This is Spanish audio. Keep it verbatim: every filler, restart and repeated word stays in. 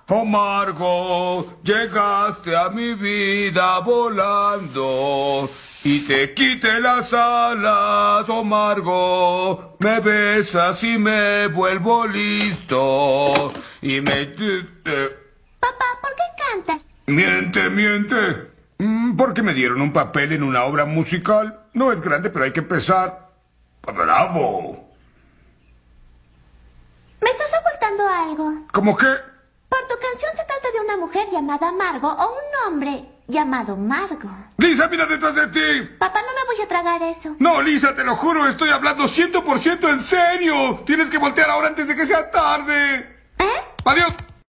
Oh Margo, llegaste a mi vida volando y te quité las alas, oh Margo. Me besas y me vuelvo listo y me... Papá, ¿por qué cantas? Miente, miente. Mm, Porque me dieron un papel en una obra musical. No es grande, pero hay que empezar. ¡Bravo! ¿Me estás ocultando algo? ¿Cómo qué? Por tu canción se trata de una mujer llamada Margo o un hombre llamado Margo. ¡Lisa, mira detrás de ti! Papá, no me voy a tragar eso. No, Lisa, te lo juro, estoy hablando cien por ciento en serio. Tienes que voltear ahora antes de que sea tarde. ¿Eh? ¡Adiós!